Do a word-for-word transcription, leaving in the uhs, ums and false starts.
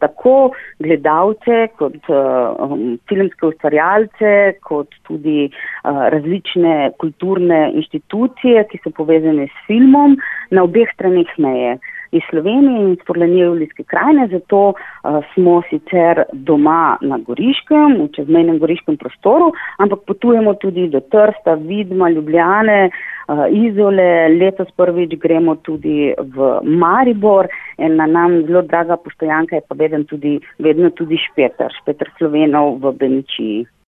tako gledalce, kot uh, filmske ustvarjalce, kot tudi uh, različne kulturne inštitucije, ki so povezane s filmom na obeh straneh meje. Iz Slovenije in iz Furlanije Julijske krajine, zato uh, smo sicer doma na Goriškem, v čezmejnem goriškem prostoru, ampak potujemo tudi do Trsta, Vidma, Ljubljane, uh, Izole, letos prvič gremo tudi v Maribor, ena nam zelo draga postojanka je pa vedno tudi, vedno tudi Špeter, Špeter Slovenov v Beničiji.